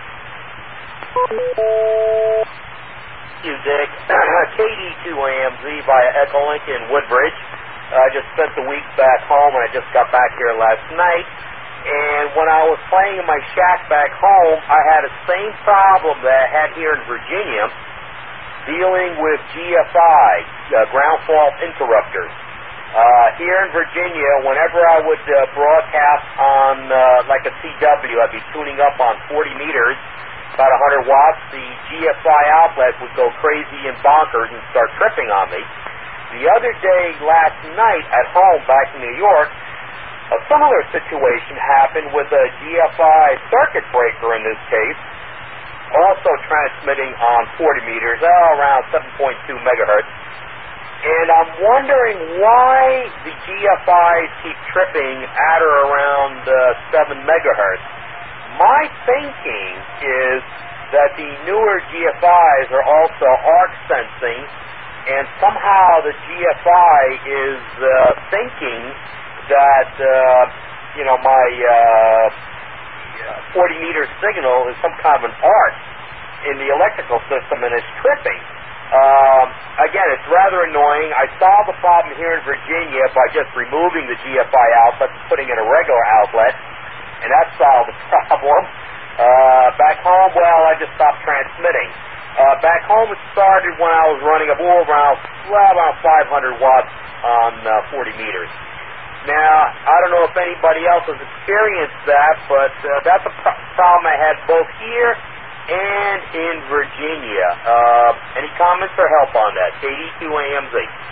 F: You, Dick. K D two A M Z via Echolink in Woodbridge. I just spent the week back home, and I just got back here last night. And when I was playing in my shack back home, I had the same problem that I had here in Virginia, dealing with G F I, uh, ground fault interrupters. Uh, here in Virginia, whenever I would uh, broadcast on uh, like a C W, I'd be tuning up on forty meters, about one hundred watts, the G F I outlet would go crazy and bonkers and start tripping on me. The other day, last night, at home back in New York, a similar situation happened with a G F I circuit breaker in this case, also transmitting on forty meters, oh, around seven point two megahertz. And I'm wondering why the G F Is keep tripping at or around uh, seven megahertz. My thinking is that the newer G F Is are also arc sensing, and somehow the G F I is uh, thinking that, uh, you know, my uh, forty meter signal is some kind of an arc in the electrical system and it's tripping. Um, again, it's rather annoying. I solved the problem here in Virginia by just removing the G F I outlet and putting in a regular outlet, and that solved the problem. Uh, back home, well, I just stopped transmitting. Uh, back home, it started when I was running a ball around, well, around five hundred watts on uh, forty meters. Now, I don't know if anybody else has experienced that, but uh, that's a pro- problem I had both here and in Virginia. Uh, any comments or help on that? K D two A M Z.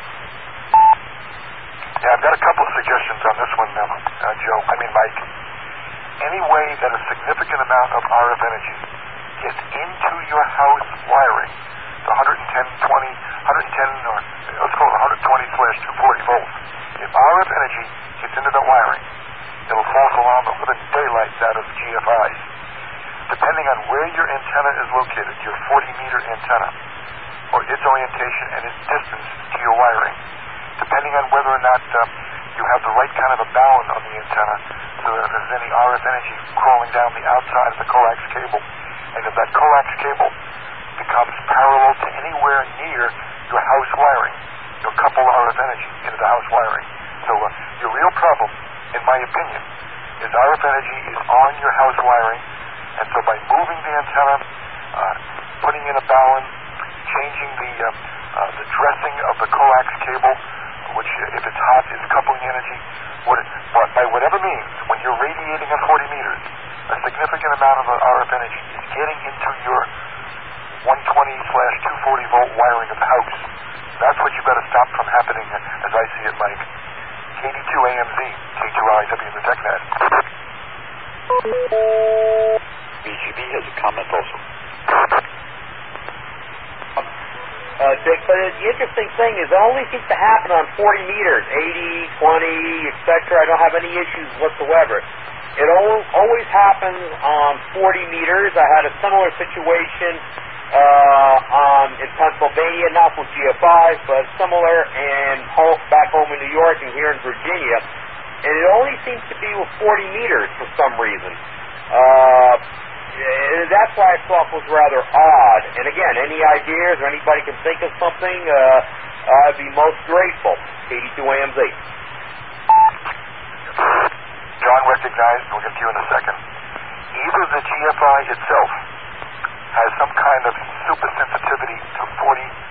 B: Yeah, I've got a couple of suggestions on this one, uh, uh, Joe. I mean, Mike. Any way that a significant amount of R F energy gets into your house wiring, the one ten, twenty, one ten, or let's call it one twenty slash two forty volts. If R F energy gets into the wiring, it'll false alarm it within daylights out of G F Is. Depending on where your antenna is located, your forty meter antenna, or its orientation and its distance to your wiring, depending on whether or not uh, you have the right kind of a balun on the antenna, so that if there's any R F energy crawling down the outside of the coax cable, and if that coax cable becomes parallel to anywhere near your house wiring, you'll couple R F energy into the house wiring. So uh, your real problem, in my opinion, is R F energy is on your house wiring, and so by moving the antenna, uh, putting in a balun, changing the uh, uh, the dressing of the coax cable, which if it's hot is coupling energy, what, but by whatever means, when you're radiating at forty meters, a significant amount of the R F energy is getting into your one twenty slash two forty volt wiring of the house. That's what you better stop from happening, as I see it, Mike. K D two A M Z, K two R I W in the TechNet.
C: B G B has a comment also.
F: Uh, Dick, but the interesting thing is it only seems to happen on forty meters, eighty, twenty, et cetera. I don't have any issues whatsoever. It al- always happens on forty meters. I had a similar situation uh, on in Pennsylvania, not with G F Is, but similar and home, back home in New York and here in Virginia. And it only seems to be with forty meters for some reason. Uh, that's why I thought was rather odd. And again, any ideas or anybody can think of something, uh, I'd be most grateful. K D two A M Z.
B: John recognized, we'll get to you in a second. Either the G F I itself has some kind of super sensitivity to forty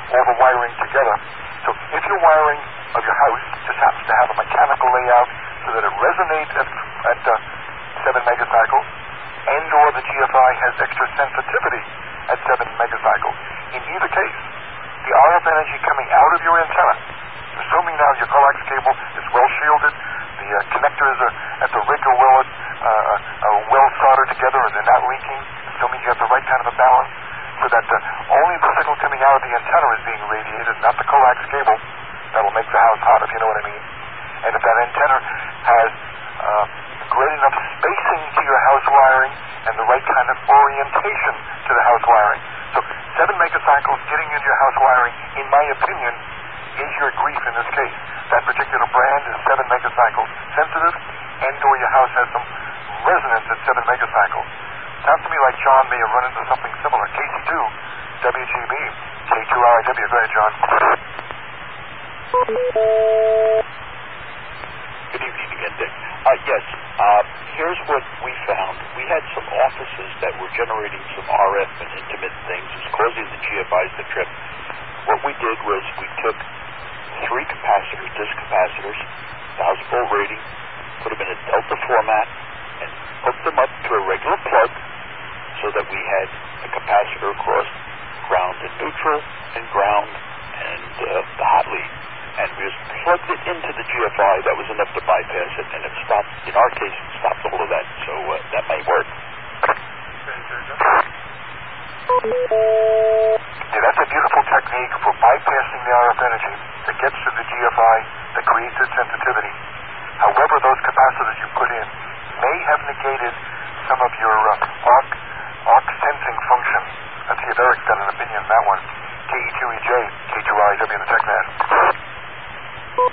B: all the wiring together. So if your wiring of your house just happens to have a mechanical layout so that it resonates at, at uh, seven megacycles, and or the G F I has extra sensitivity at seven megacycles, in either case, the R F energy coming out of your antenna, assuming now your coax cable is well shielded, the uh, connectors are at the rig are well, uh, are well soldered together and they're not leaking, assuming you have the right kind of a balance, so that uh, only the signal coming out of the antenna is being radiated, not the coax cable. That'll make the house hot, if you know what I mean. And if that antenna has uh, great enough spacing to your house wiring and the right kind of orientation to the house wiring. So seven megacycles getting into your house wiring, in my opinion, is your grief in this case. That particular brand is seven megacycles sensitive, and or your house has some resonance at seven megacycles. Sounds to me like John may have run into something similar. K C two, W G B, K two R I W. Go ahead, John.
C: Good evening again, Dick. Uh, yes, uh, here's what we found. We had some offices that were generating some R F and intermittent things. It was causing the G F Is to trip. What we did was we took three capacitors, disc capacitors, one thousand volt rating, put them in a delta format, and hooked them up to a regular plug so that we had a capacitor across ground and neutral and ground and uh, the hot lead. And we just plugged it into the G F I. That was enough to bypass it, and it stopped. In our case, it stopped all of that, so uh, that may work.
B: Yeah, that's a beautiful technique for bypassing the R F energy that gets to the G F I that creates its sensitivity. However, those capacitors you put in may have negated some of your uh, arc, arc sensing function. Let's see if Eric's got an opinion on that one. K E two E J, K two R I W in the TechNet.
E: Oh,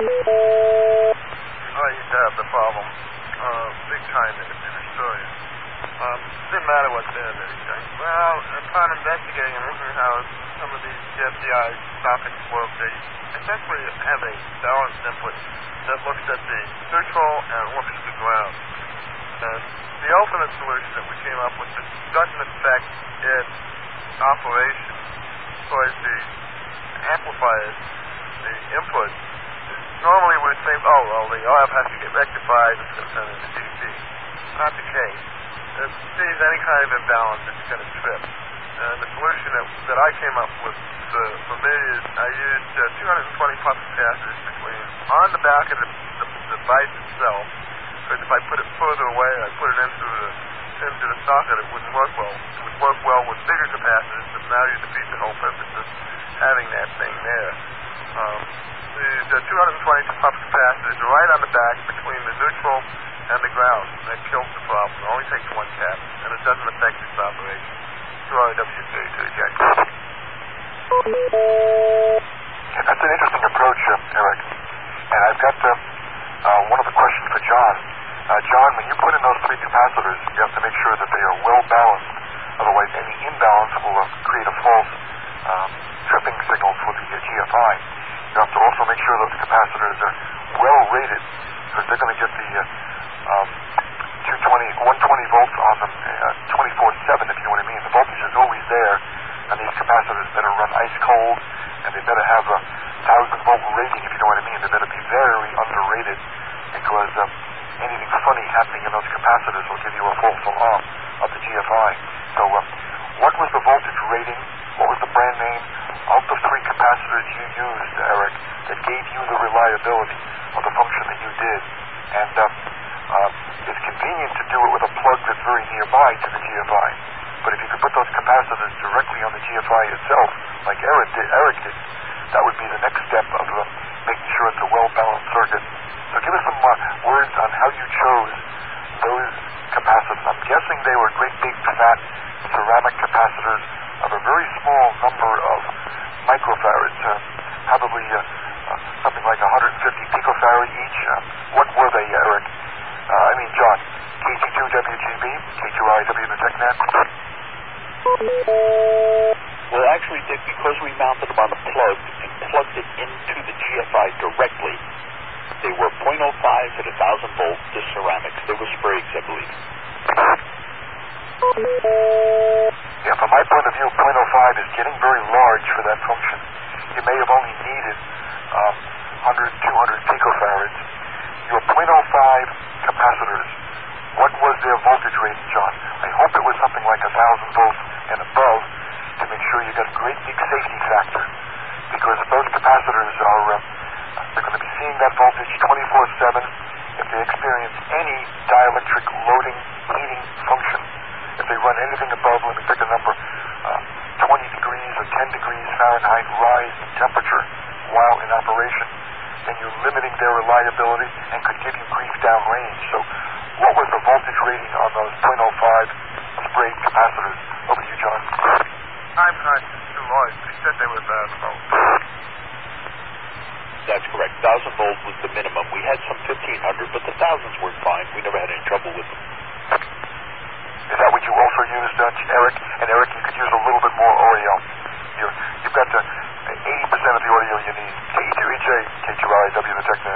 E: you have the problem. Uh, big time in, in Astoria. Um, didn't matter what band anything. Well, upon investigating and looking at how some of these G F C I sockets work, they essentially have a balanced input that looks at the neutral and looks at the ground. And the ultimate solution that we came up with that doesn't affect its operation, because the amplifiers, the input, normally we would say, oh, well, the R F has to get rectified, it's going to send it to D C. Not the case. If it sees any kind of imbalance, it's going to trip. And the solution that, that I came up with uh, for me is I used uh, two hundred twenty pump capacitors between on the back of the, the, the device itself, because if I put it further away, I put it into the into the socket, it wouldn't work well. It would work well with bigger capacitors, but now you defeat the whole purpose of having that thing there. Um, the, the two hundred twenty pump capacitors are right on the back between the neutral and the ground. That kills the problem. It only takes one cap, and it doesn't affect its operation. two R W thirty-two, Jack.
B: Yeah, that's an interesting approach, uh, Eric. And I've got uh, uh, one of the questions for John. Uh, John, when you put in those three capacitors, you have to make sure that they are well balanced. Otherwise, any imbalance will uh, create a false um, tripping signal for the uh, G F I. You have to also make sure those capacitors are well rated, because they're going to get the uh, um, two twenty, one twenty volts on them uh, twenty-four seven, if you know what I mean. The voltage is always there, and these capacitors better run ice cold, and they better have a thousand volt rating, if you know what I mean. They better be very underrated, because uh, anything funny happening in those capacitors will give you a false alarm of the G F I. So uh, what was the voltage rating? What was the brand name of the three capacitors you used, Eric, that gave you the reliability of the function that you did? And uh, uh, it's convenient to do it with a plug that's very nearby to the G F I. But if you could put those capacitors directly on the G F I itself, like Eric did, Eric did that would be the next step of uh, making sure it's a well-balanced circuit. So give us some uh, words on how you chose those capacitors. I'm guessing they were great big fat ceramic capacitors of a very small number of microfarads, uh, probably uh, uh, something like one hundred fifty picofarad each. Uh, what were they, Eric? Uh, I mean, John. K C two W G B, K two R I W in the TechNet.
C: Well, actually, Dick, because we mounted them on a plug and plugged it into the G F I directly, they were point oh fives at one thousand volt, the ceramics. They were Spragues, I believe.
B: Yeah, from my point of view, point oh five is getting very large for that function. you may have only needed um, one hundred, two hundred picofarads. Your point oh five capacitors, what was their voltage rating, John? I hope it was something like one thousand volts and above to make sure you got a great big safety factor. Because if those capacitors are, uh, they're going to be seeing that voltage twenty-four seven. If they experience any dielectric loading, heating function, if they run anything above, let me pick a number, uh, twenty degrees or ten degrees Fahrenheit rise in temperature while in operation, then you're limiting their reliability and could give you grief down range. So what was the voltage rating on those point oh five sprayed capacitors? Over to you, John.
E: I'm not too large. He said they were one thousand volts.
C: That's correct. one thousand volt was the minimum. We had some fifteen hundred, but the thousands worked fine. We never had any trouble with them.
B: Is that what you also used, uh, Eric? And Eric, you could use a little bit more audio. You're, you've got uh, eighty percent of the audio you need. K E two E J, K two R I W, the TechNet.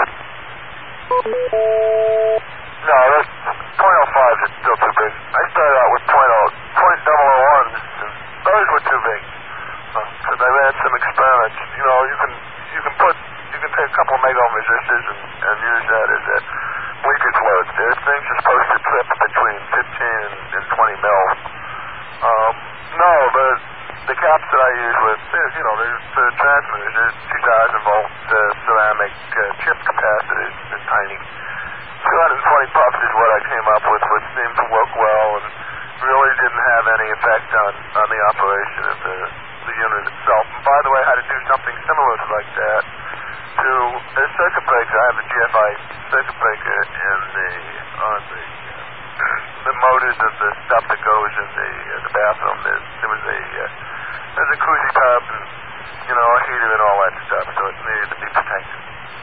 E: No, those point oh fives are still too big. I started out with point oh, point double oh ones, and those were too big. Because I ran some experiments. You know, you can you can put you can take a couple of megohm resistors and, and use that as a leakage loads. Those things are supposed to trip between fifteen and, and twenty mil. Um, no, the the caps that I use with, you know, there's the transmitters. There's two thousand volt uh, ceramic uh, chip capacitors. They're tiny. two hundred twenty puffs is what I came up with, which seemed to work well and really didn't have any effect on, on the operation of the, the unit itself. And by the way, I had to do something similar to like that to a circuit breaker. I have a G F I circuit breaker in the on the uh, the motors of the stuff that goes in the uh, the bathroom. There, there was a uh, there's a koozie tub and you know a heater and all that stuff, so it needed to be protected.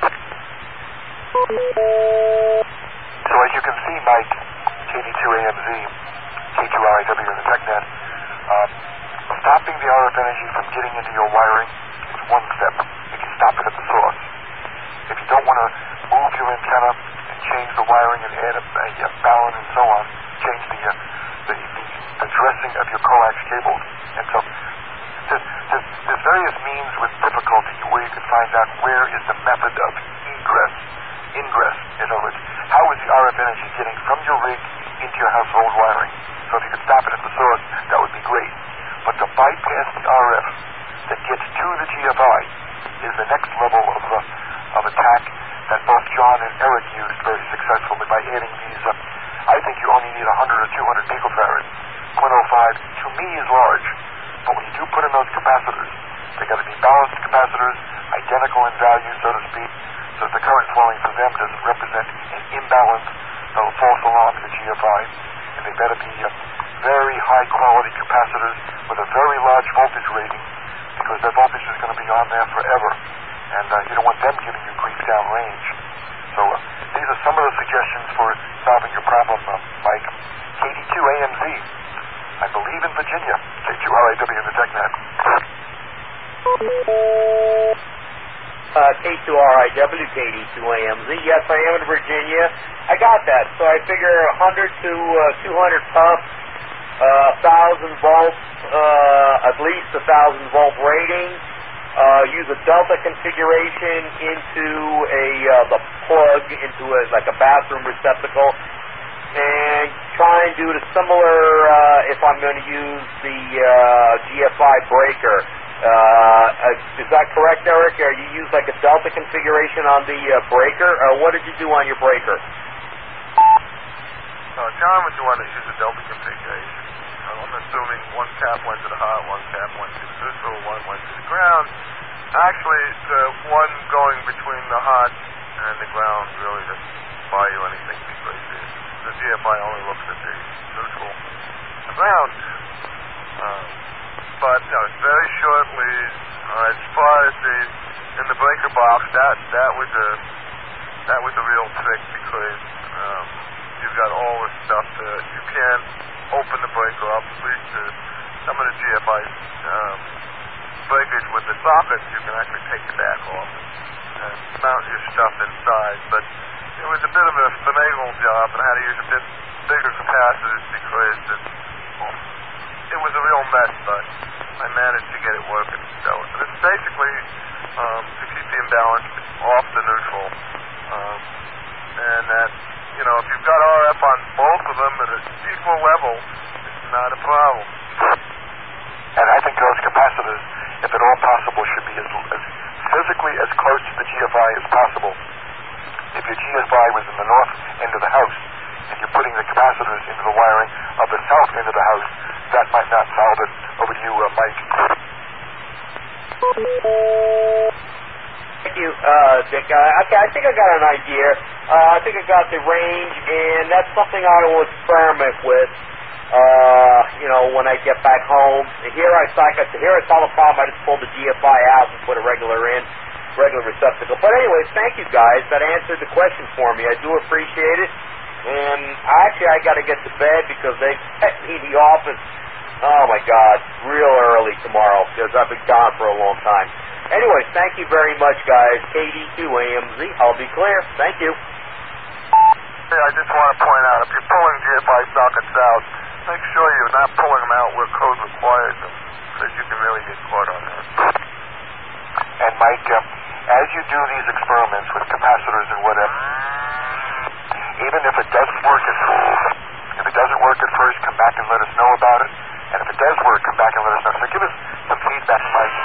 B: So as you can see, Mike, K D two A M Z, K two R I W in the TechNet, uh, stopping the R F energy from getting into your wiring is one step. If you stop it at the source. If you don't want to move your antenna and change the wiring and add a, a, a balun and so on, change the, uh, the, the the dressing of your coax cables. And so there's, there's, there's various means with difficulty where you can find out where is the method of egress. Ingress, in other words, how is the R F energy getting from your rig into your household wiring? So if you could stop it at the source, that would be great. But to bypass the R F that gets to the G F I is the next level of uh, of attack that both John and Eric used very successfully by adding these. Uh, I think you only need one hundred or two hundred picofarads. point oh five to me is large, but when you do put in those capacitors, they got to be balanced capacitors, identical in value, so to speak. So if the current flowing through them doesn't represent an imbalance, they'll false alarm the G F I. And they better be uh, very high quality capacitors with a very large voltage rating, because that voltage is going to be on there forever. And uh, you don't want them giving you grief down range. So uh, these are some of the suggestions for solving your problem, uh, Mike. K D two A M Z, I believe in Virginia, K two R I W in the TechNet.
F: Uh, K two R I W, K D two A M Z. Yes, I am in Virginia. I got that. So I figure one hundred to uh, two hundred puffs, uh, one thousand volts, uh, at least one thousand volt rating. Uh, use a delta configuration into a uh, the plug into a, like a bathroom receptacle, and try and do the similar uh, if I'm going to use the uh, G F I breaker. Uh, is that correct, Eric? Or you use like a delta configuration on the uh, breaker, or what did you do on your breaker?
E: Uh, John was the one that used the delta configuration. I'm assuming one cap went to the hot, one cap went to the neutral, one went to the ground. Actually, the one going between the hot and the ground really doesn't buy you anything, because the, the G F I only looks at the neutral and the ground. Uh, but you know, very shortly, uh, as far as the in the breaker box, that that was a that was a real trick, because um, you've got all the stuff that you can't open the breaker up. At least uh, some of the G F I um, breakers with the sockets, you can actually take the back off and mount your stuff inside. But it was a bit of a finagle job, and I had to use a bit bigger capacitors because it, well, it was a real mess. But I managed to get it working. So it's basically um, to keep the imbalance off the neutral. Um, and that, you know, if you've got R F on both of them at an equal level, it's not a problem.
B: And I think those capacitors, if at all possible, should be as, as physically as close to the G F I as possible. If your G F I was in the north end of the house, and you're putting the capacitors into the wiring of the south end of the house, that might not solve it. Over to you, uh, Mike.
F: Thank you, uh, Dick. Uh, okay, I think I got an idea. Uh, I think I got the range, and that's something I will experiment with. Uh, you know, when I get back home. Here I, like I said, here I solve the problem. I just pulled the G F I out and put a regular in, regular receptacle. But anyways, thank you guys. That answered the question for me. I do appreciate it. And actually, I got to get to bed because they set me in the office. Oh my God, real early tomorrow because I've been gone for a long time. Anyways, thank you very much, guys. K D two A M Z. I'll be clear. Thank you.
E: Hey, I just want to point out, if you're pulling G F I sockets out, make sure you're not pulling them out where code requires them, because you can really get caught on that.
B: And Mike, uh, as you do these experiments with capacitors and whatever, even if it doesn't work at first, if it doesn't work at first, come back and let us know about it. And if it does work, come back and let us know. So give us some feedback, Mike.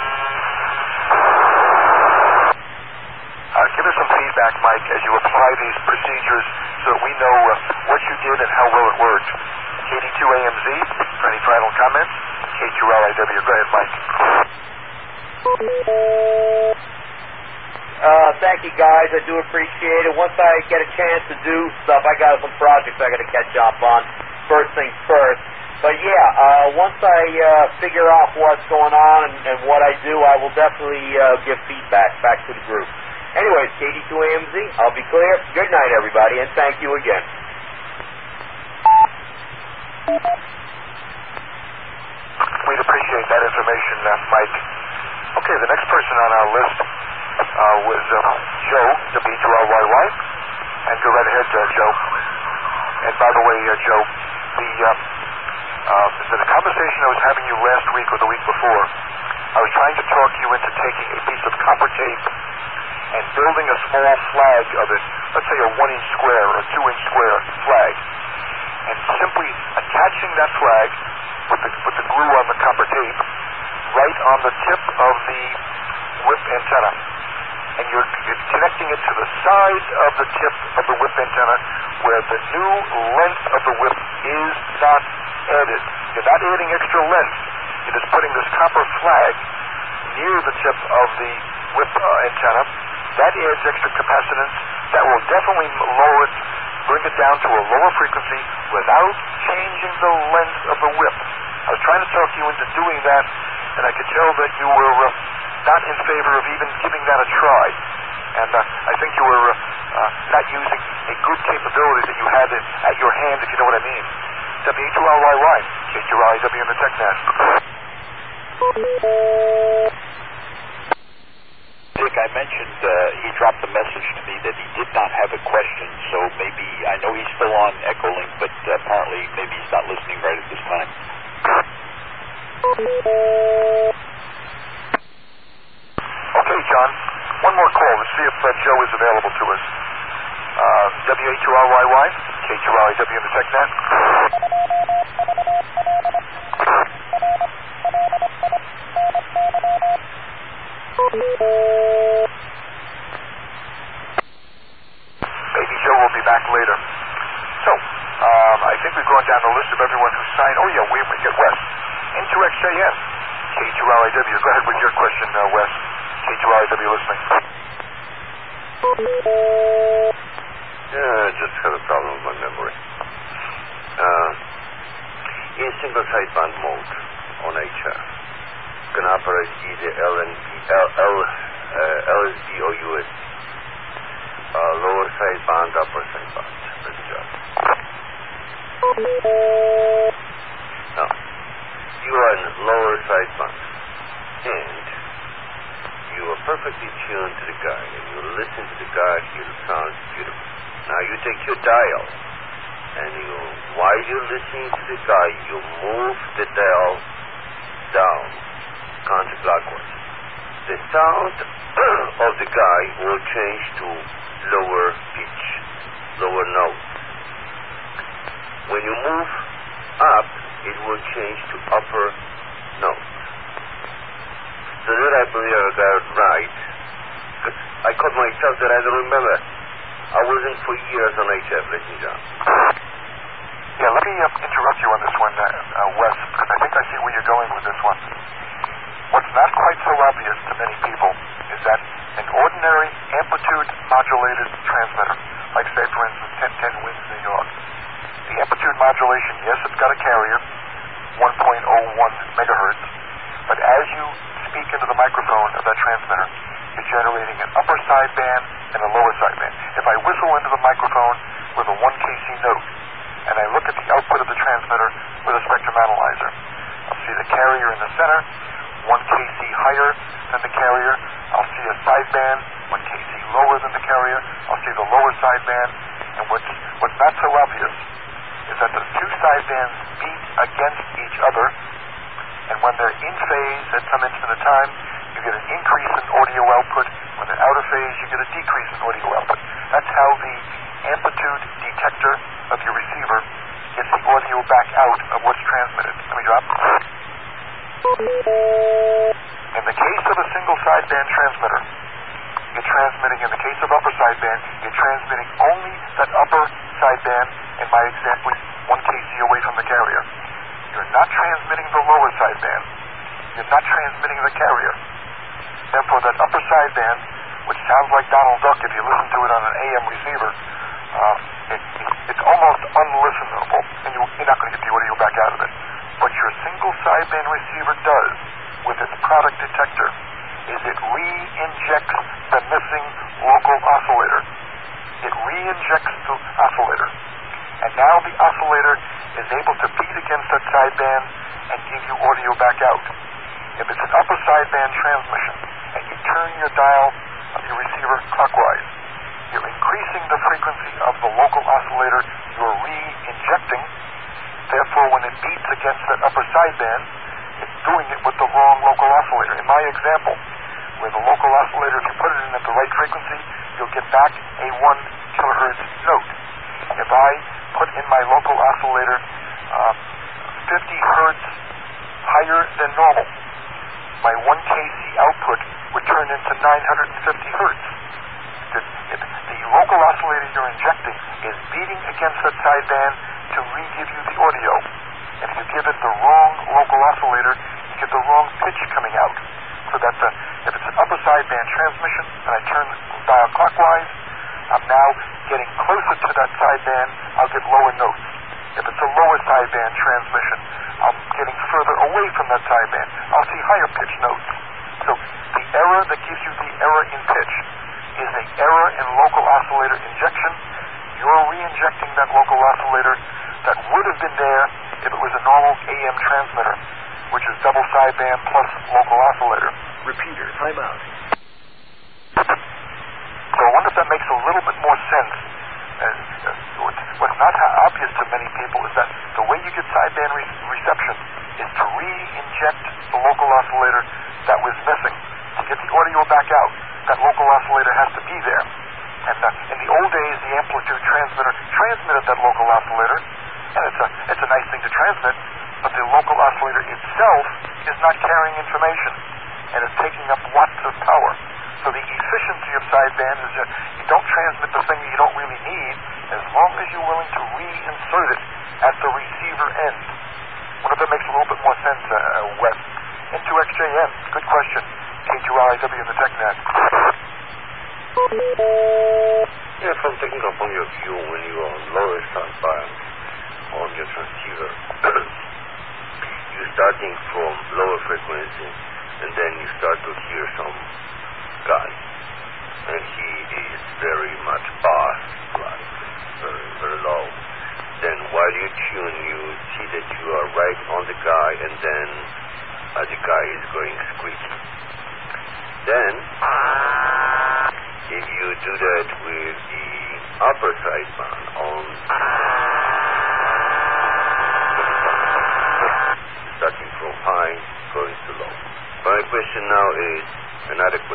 B: Uh, give us some feedback, Mike, as you apply these procedures so that we know uh, what you did and how well it worked. K D two A M Z, for any final comments. K two L I W. Go ahead, Mike.
F: Uh, thank you, guys. I do appreciate it. Once I get a chance to do stuff, I got some projects I got to catch up on. First things first. But yeah, uh, once I uh, figure out what's going on and, and what I do, I will definitely uh, give feedback back to the group. Anyways, K D two A M Z, I'll be clear. Good night, everybody, and thank you again.
B: We'd appreciate that information, uh, Mike. Okay, the next person on our list uh, was uh, Joe, the B two L Y Y. And go right ahead, uh, Joe. And by the way, uh, Joe, the, uh, uh, the conversation I was having you last week or the week before, I was trying to talk you into taking a piece of copper tape and building a small flag of it, let's say a one-inch square or a two-inch square flag, and simply attaching that flag with the, with the glue on the copper tape right on the tip of the whip antenna. And you're, you're connecting it to the side of the tip of the whip antenna where the new length of the whip is not added. You're not adding extra length. You're just putting this copper flag near the tip of the whip uh, antenna. That adds extra capacitance. That will definitely lower it, bring it down to a lower frequency without changing the length of the whip. I was trying to talk you into doing that, and I could tell that you were uh, not in favor of even giving that a try. And uh, I think you were uh, uh, not using a good capability that you had at your hand, if you know what I mean. W H two L Y Y, K two R I W in the TechNet.
C: Dick, I mentioned uh, he dropped a message to me that he did not have a question, so maybe, I know he's still on Echolink, but uh, apparently maybe he's not listening right at this time.
B: Okay, John, one more call to see if uh, Joe is available to us. Uh, W H two L Y Y, K two R I W in the TechNet. Maybe Joe will be back later. So, um, I think we've gone down the list of everyone who signed. Oh, yeah, we get Wes. N two X J N, K two R I W. Go ahead with your question, uh, Wes. K two R I W listening.
G: Yeah, I just had a problem with my memory. Uh, in single sideband mode on H F, you can operate either L N B, L, L, uh, L S B or U S B. Uh, lower sideband, upper sideband. That's just. Now, you are in lower sideband, and you are perfectly tuned to the guy, and you listen to the guy, he sounds beautiful. Now you take your dial, and you, while you're listening to the guy, you move the dial down counterclockwise. The sound of the guy will change to lower pitch, lower note. When you move up, it will change to upper note. So that I believe I got it right. I caught myself that I don't remember. I wasn't for years on H F, ladies and gentlemen.
B: Yeah, let me uh, interrupt you on this one, uh, uh, Wes, because I think I see where you're going with this one. What's not quite so obvious to many people is that an ordinary amplitude-modulated transmitter, like, say, for instance, ten ten Winds New York, the amplitude modulation, yes, it's got a carrier, one point oh one megahertz, but as you speak into the microphone of that transmitter, you're generating an upper sideband and a lower sideband. If I whistle into the microphone with a one K C note, and I look at the output of the transmitter with a spectrum analyzer, I'll see the carrier in the center, one K C higher than the carrier. I'll see a sideband, one K C lower than the carrier. I'll see the lower sideband. And what's, what's not so obvious is that the two sidebands beat against each other, and when they're in phase at some instant of time, you get an increase in audio output. When they're out of phase, you get a decrease in audio output. That's how the amplitude detector of your receiver gets the audio back out of what's transmitted. Let me drop. In the case of a single sideband transmitter, you're transmitting, in the case of upper sideband, you're transmitting only that upper sideband, in my example, one K C away from the carrier. You're not transmitting the lower sideband. You're not transmitting the carrier. Therefore, that upper sideband, which sounds like Donald Duck if you listen to it on an A M receiver, uh, it, it, it's almost unlistenable, and you, you're not going to get the audio back out of it. What your single sideband receiver does with its product detector is it re-injects the missing local oscillator. It re-injects the oscillator. And now the oscillator is able to beat against that sideband and give you audio back out. If it's an upper sideband transmission and you turn your dial of your receiver clockwise, you're increasing the frequency of the local oscillator you're re-injecting. Therefore, when it beats against that upper sideband, it's doing it with the wrong local oscillator. In my example, where the local oscillator, if you put it in at the right frequency, you'll get back a one kilohertz note. If I put in my local oscillator uh, fifty hertz higher than normal, my one K C output would turn into nine hundred fifty hertz. The, it, the local oscillator you're injecting is beating against that sideband to re-give you the audio. And if you give it the wrong local oscillator, you get the wrong pitch coming out. So that the, if it's an upper sideband transmission and I turn the dial clockwise, I'm now getting closer to that sideband, I'll get lower notes. If it's a lower sideband transmission, I'm getting further away from that sideband, I'll see higher pitch notes. So the error that gives you the error in pitch is an error in local oscillator injection. You're re-injecting that local oscillator that would have been there if it was a normal A M transmitter, which is double sideband plus local oscillator.
H: Repeater, timeout.
B: So I wonder if that makes a little bit more sense. Uh, uh, what's not obvious to many people is that the way you get sideband re- reception is to re-inject the local oscillator that was missing. To get the audio back out, that local oscillator has to be there. And uh, in the old days, the amplitude transmitter transmitted that local oscillator, and it's a, it's a nice thing to transmit, but the local oscillator itself is not carrying information, and it's taking up watts of power. So the efficiency of sideband is that you don't transmit the thing that you don't really need as long as you're willing to reinsert it at the receiver end. I wonder if that makes a little bit more sense, uh, Wes. N two X J M, good question. K two R I W in the TechNet.
G: Yeah, from technical point of view, when you are on lower sideband on your transceiver, you're starting from lower frequency, and then you start to hear some guy, and he is very much bass, like very, very low. Then while you tune, you see that you are right on the guy, and then uh, the guy is going squeaky. Then, if you do that with the upper sideband on starting from high, going to low. My question now is an adequate